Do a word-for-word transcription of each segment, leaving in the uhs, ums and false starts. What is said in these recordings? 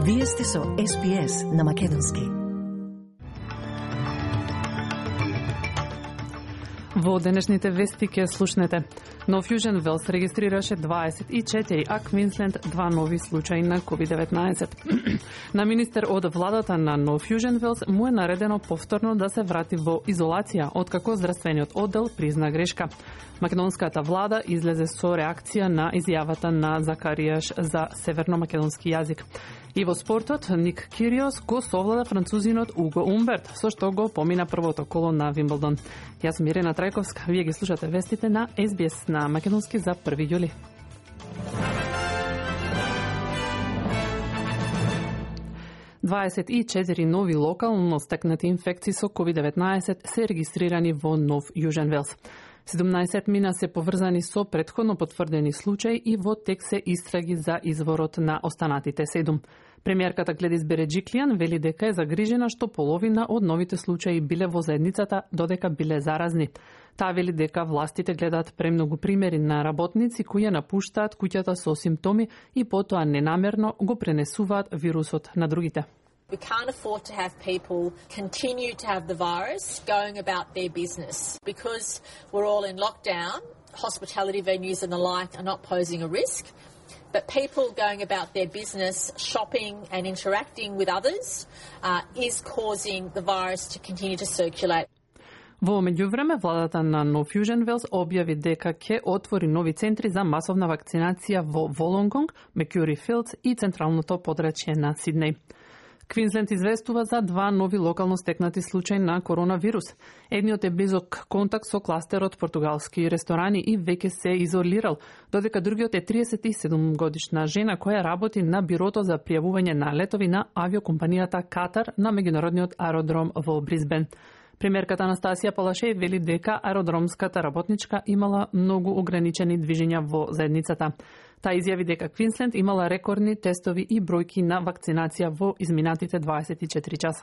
Вие сте со Ес Би Ес на Македонски. Во денешните вести ќе слушнете. Нов Јужен Велс регистрираше дваесет и четири, а Квинсленд два нови случаи на ковид деветнаесет. На министер од владата на Нов Јужен Велс му е наредено повторно да се врати во изолација, откако здравствениот оддел призна грешка. Македонската влада излезе со реакција на изјавата на Закаријаш за северно-македонски јазик. И во спортот, Ник Кириос го совлада французинот Уго Умберт, со што го помина првото коло на Вимблдон. Јас сум Ирена Трајковска, вие ги слушате вестите на Ес Би Ес на Македонски за први јули. дваесет и четири нови локално стекнати инфекции со ковид деветнаесет се регистрирани во Нов Јужен Велс. седумнаесет мина се поврзани со претходно потврдени случаи и во тек се истраги за изворот на останатите седум. Премиерката Гледис Береджиклијан вели дека е загрижена што половина од новите случаи биле во заедницата, додека биле заразни. Таа вели дека властите гледаат премногу примери на работници кои ја напуштаат куќата со симптоми и потоа ненамерно го пренесуваат вирусот на другите. We can't afford to have people continue to have the virus going about their business. Because we're all in lockdown, hospitality venues and the like are not posing a risk. But people going about their business, shopping and interacting with others uh, is causing the virus to continue to circulate. Во меѓувреме, владата на Нов Јужен Велс објави дека ќе отвори нови центри за масовна вакцинација во Волонгонг, Мекюри Филдс и централното подрачје на Сиднеј. Квинсленд известува за два нови локално стекнати случаи на коронавирус. Едниот е близок контакт со кластерот португалски ресторани и веќе се изолирал, додека другиот е триесет и седум годишна жена која работи на бирото за пријавување на летови на авиокомпанијата Катар на меѓународниот аеродром во Брисбен. Премиерката Анастасија Палашеј вели дека аеродромската работничка имала многу ограничени движења во заедницата. Таа изјави дека Квинсленд имала рекордни тестови и бројки на вакцинација во изминатите дваесет и четири часа.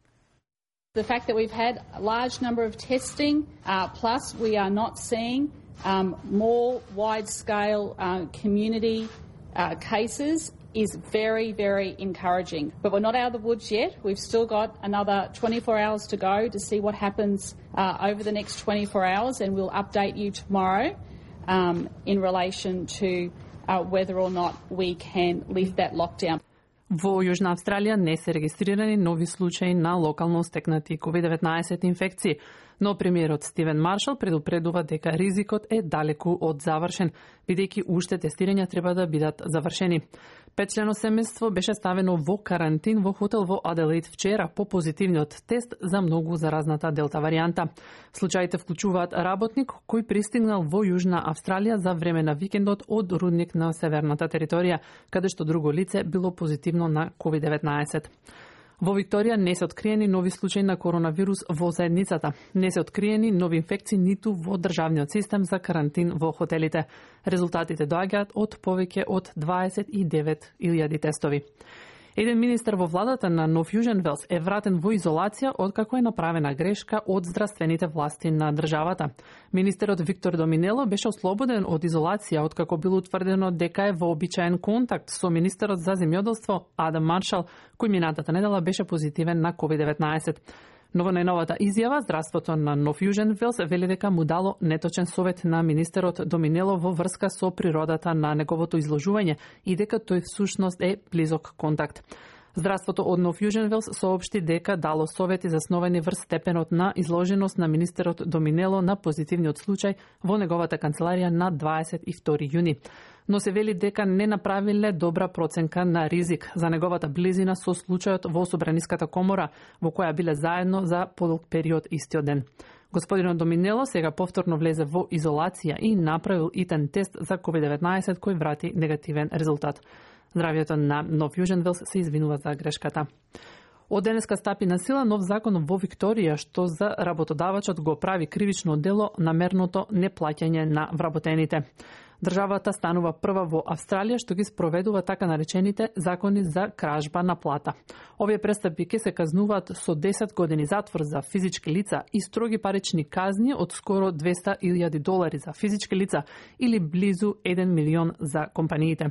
The fact that we've had a large number of testing, uh, plus we are not seeing um, more wide-scale uh, community uh, cases is very, very encouraging. But we're not out of the woods yet. We've still got another twenty-four hours to go to see what happens uh, over the next twenty-four hours, and we'll update you tomorrow um, in relation to uh, whether or not we can lift that lockdown. Во Јужна Австралија не се регистрирани нови случаи на локално стекнати ковид деветнаесет инфекции, но премиерот Стивен Маршал предупредува дека ризикот е далеку од завршен, бидејќи уште тестирања треба да бидат завршени. Петчлено семејство беше ставено во карантин во хотел во Аделаид вчера по позитивниот тест за многу заразната делта варијанта. Случаите вклучуваат работник кој пристигнал во Јужна Австралија за време на викендот од рудник на северната територија, каде што друго лице било позитивно на ковид деветнаесет. Во Викторија не се откриени нови случаи на коронавирус во заедницата. Не се откриени нови инфекции ниту во државниот систем за карантин во хотелите. Резултатите доаѓаат од повеќе од дваесет и девет илјади тестови. Еден министер во владата на Нов Јужен Велс е вратен во изолација откако е направена грешка од здравствените власти на државата. Министерот Виктор Доминело беше ослободен од изолација откако било утврдено дека е во обичаен контакт со министерот за земјоделство Адам Маршал, кој минатата недела беше позитивен на ковид деветнаесет. Но во најновата изјава, здравството на Нов Јужен Велс вели дека му дало неточен совет на министерот Доминело во врска со природата на неговото изложување и дека тој всушност е близок контакт. Здравството од Нов Јужен Велс соопшти дека дало совети засновани врз степенот на изложеност на министерот Доминело на позитивниот случај во неговата канцеларија на дваесет и втори јуни. Но се вели дека не направиле добра проценка на ризик за неговата близина со случајот во Собраниската комора, во која биле заедно за подолг период истиот ден. Господинот Доминело сега повторно влезе во изолација и направил итен тест за ковид деветнаесет кој врати негативен резултат. Здравјето на Нов Јужен Велс се извинува за грешката. Од денеска стапи на сила нов закон во Викторија што за работодавачот го прави кривично дело намерното неплаќање на вработените. Државата станува прва во Австралија што ги спроведува така наречените закони за кражба на плата. Овие престапи ќе се казнуваат со десет години затвор за физички лица и строги парични казни од скоро двесте илјади долари за физички лица или близу еден милион за компаниите.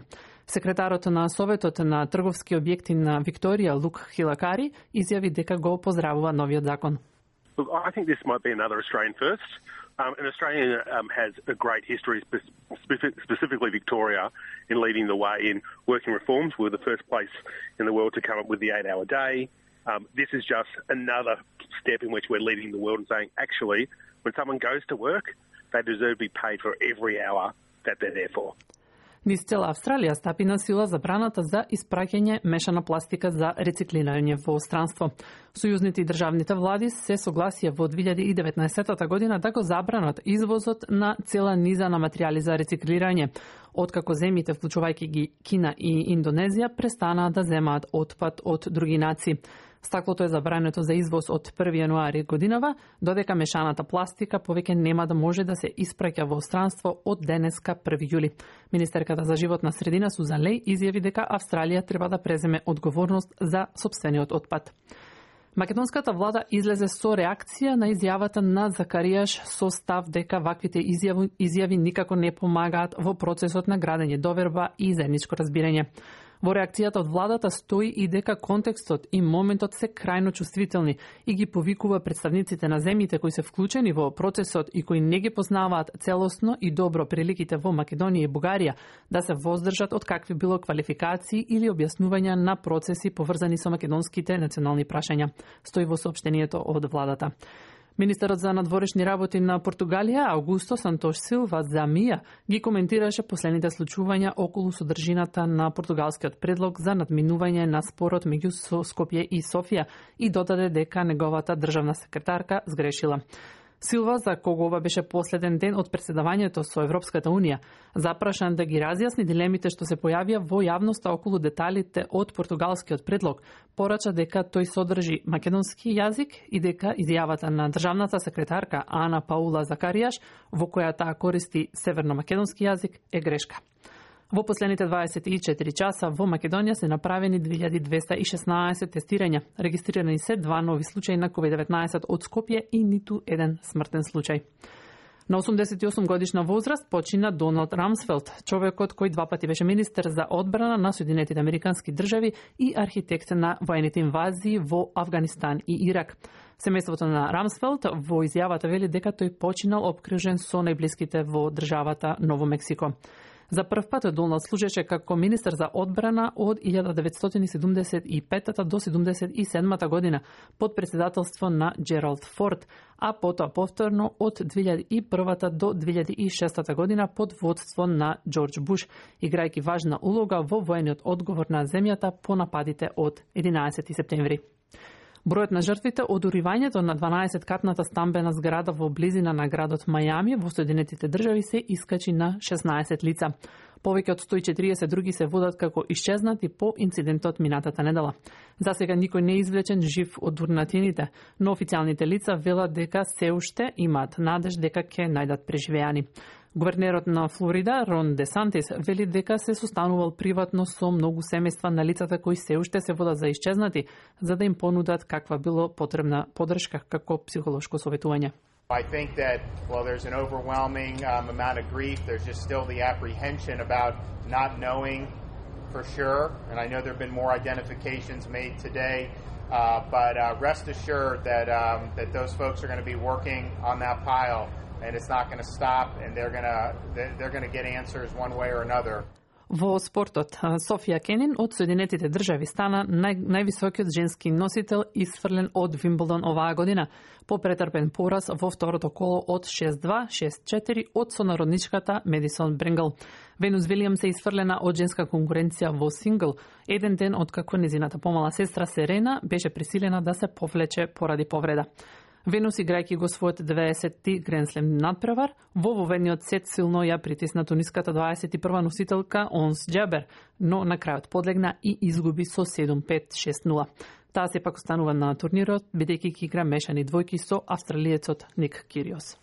Секретарот на Советот на трговски објекти на Викторија, Лук Хилакари, изјави дека го поздравува новиот закон. Look, I think this might be another Australian first. Um, and Australia um, has a great history, specific, specifically Victoria, in leading the way in working reforms. We were the first place in the world to come up with the eight-hour day. Um, this is just another step in which we're leading the world and saying, actually, when someone goes to work, they deserve to be paid for every hour that they're there for. Низ цела Австралија стапи на сила забраната за испраќање мешана пластика за рециклирање во странство. Сојузните и државните влади се согласија во две илјади и деветнаесетта година да го забранат извозот на цела низа на материјали за рециклирање, откако земјите, вклучувајќи ги Кина и Индонезија, престанаа да земаат отпад од други нации. Стаклото е забрането за извоз од први јануари годинава, додека мешаната пластика повеќе нема да може да се испраќа во странство од денеска први јули. Министерката за животна средина Сузан Леј изјави дека Австралија треба да преземе одговорност за сопствениот отпад. Македонската влада излезе со реакција на изјавата на Закаријаш со став дека ваквите изјави, изјави никако не помагаат во процесот на градење доверба и заедничко разбирање. Во реакцијата од владата стои и дека контекстот и моментот се крајно чувствителни и ги повикува представниците на земјите кои се вклучени во процесот и кои не ги познаваат целосно и добро приликите во Македонија и Бугарија да се воздржат од какви било квалификации или објаснувања на процеси поврзани со македонските национални прашања, стои во соопштението од владата. Министерот за надворешни работи на Португалија, Аугусто Сантош Силва Замија, ги коментираше последните случувања околу содржината на португалскиот предлог за надминување на спорот меѓу Скопје и Софија и додаде дека неговата државна секретарка сгрешила. Силва, за кого ова беше последен ден од претседавањето со Европската Унија, запрашан да ги разјасни дилемите што се појавија во јавноста околу деталите од португалскиот предлог, порача дека тој содржи македонски јазик и дека изјавата на државната секретарка Ана Паула Закаријаш, во која таа користи северно-македонски јазик, е грешка. Во последните дваесет и четири часа во Македонија се направени две илјади двеста и шеснаесет тестирања. Регистрирани се два нови случаи на ковид деветнаесет од Скопје и ниту еден смртен случај. На осумдесет и осум годишна возраст почина Доналд Рамсфелд, човекот кој два пати беше министер за одбрана на Соединетите Американски држави и архитект на воените инвазии во Авганистан и Ирак. Семејството на Рамсфелд во изјавата вели дека тој починал обкружен со најблиските во државата Ново Мексико. За прв пат Доналд служеше како министер за одбрана од илјада деветстотини седумдесет и петта до седумдесет и седмата година под председателство на Джералд Форд, а потоа повторно од две илјади и првата до две илјади и шестата година под водство на Џорџ Буш, играјќи важна улога во воениот одговор на земјата по нападите од единаесети септември. Бројот на жртвите од уривањето на дванаесеткатната стамбена зграда во близина на градот Мајами во Соединетите држави се искачи на шеснаесет лица. Повеќе од сто и четириесет други се водат како исчезнати по инцидентот минатата недела. Засега никој не е извлечен жив од урнатините, но официјалните лица велат дека се уште имаат надеж дека ќе најдат преживеани. Гувернерот на Флорида, Рон Де Сантис, вели дека се состанувал приватно со многу семејства на лицата кои се уште се водат за исчезнати, за да им понудат каква било потребна поддршка како психолошко советување. I think that, well, there's an overwhelming um, amount of grief. There's just still the apprehension about not knowing for sure. And I know there have been more identifications made today. Uh, but uh, rest assured that um, that those folks are going to be working on that pile, and it's not going to stop. And they're going to they're going to get answers one way or another. Во спортот, Софија Кенин од Соединетите држави стана нај, највисокиот женски носител исфрлен од Вимблдон оваа година, по претрпен пораз во второто коло од шест два шест четири од сонародничката Медисон Бренгл. Венус Вилијамс е исфрлена од женска конкуренција во сингл, еден ден откако незината помала сестра Серена беше присилена да се повлече поради повреда. Венус, играјќи го својот дваесетти гренслем надпревар, во воведниот сет силно ја притисна туниската дваесет и прва носителка Онс Џабер, но на крајот подлегна и изгуби со седум пет шест нула. Таа сепак останува на турнирот, бидејќи ќе игра мешани двојки со австралиецот Ник Кириос.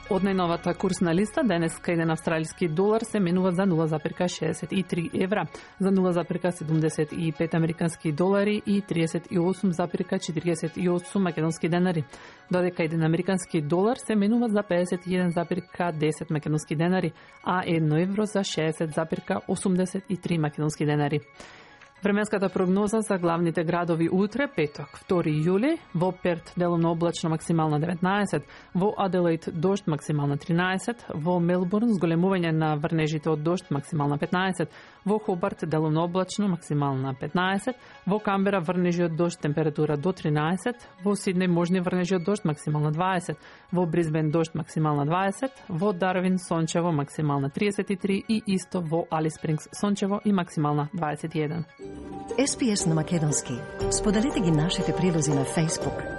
Од најновата курсна листа, денеска еден австралиски долар се менува за нула зарез шеесет и три евра, за нула зарез седумдесет и пет американски долари и триесет и осум зарез четириесет и осум македонски денари, додека еден американски долар се менува за педесет и еден зарез десет македонски денари, а едно евро за шеесет зарез осумдесет и три македонски денари. Временската прогноза за главните градови утре, петок, втори јули, во Перт делумно облачно максимална деветнаесет, во Аделаид дожд максимална тринаесет, во Мелбурн зголемување на врнежите од дожд максимална петнаесет, во Хобарт делумно облачно максимална петнаесет, во Камбера врнежи од дожд температура до тринаесет, во Сиднеј можни врнежи од дожд максимална дваесет, во Брисбен дожд максимална дваесет, во Дарвин сончево максимална триесет и три и исто во Алис Спрингс сончево и максимална дваесет и еден. Ес Би Ес на македонски. Споделете ги нашите прилози на Facebook,